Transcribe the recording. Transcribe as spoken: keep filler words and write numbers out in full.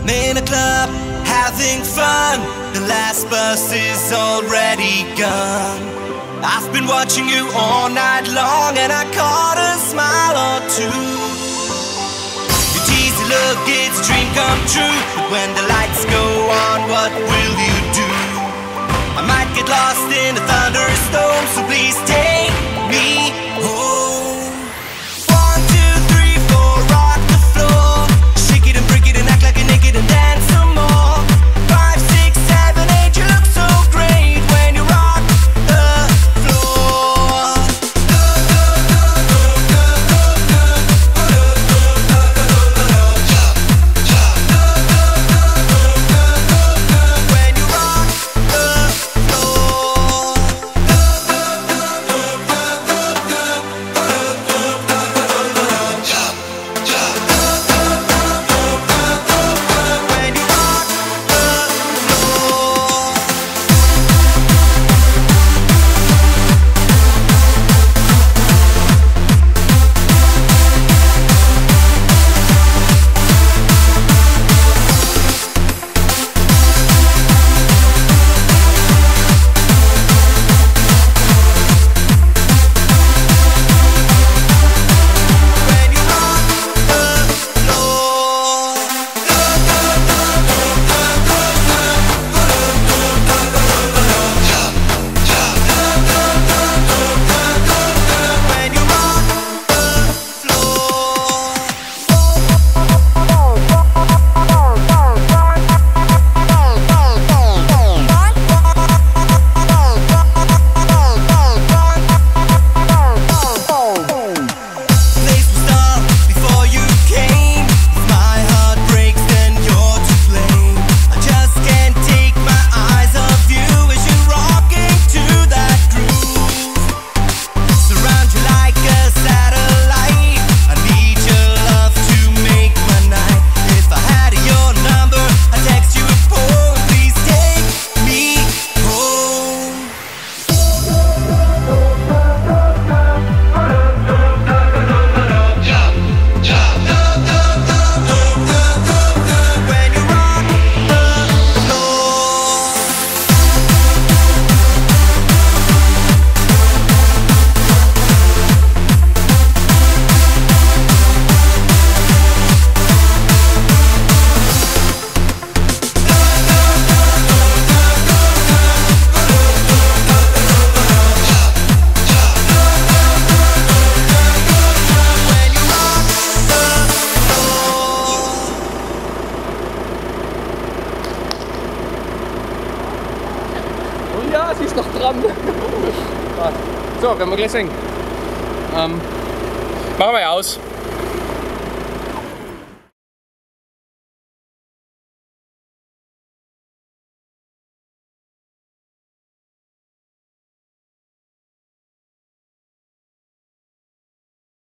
I'm in a club, having fun. The last bus is already gone. I've been watching you all night long, and I caught a smile or two. Your teasy look, it's a dream come true. But when the lights go on, what will you do? I might get lost in a thunderstorm, so please take me home. Ja, sie ist noch dran. So, können wir gleich singen. Ähm, machen wir aus.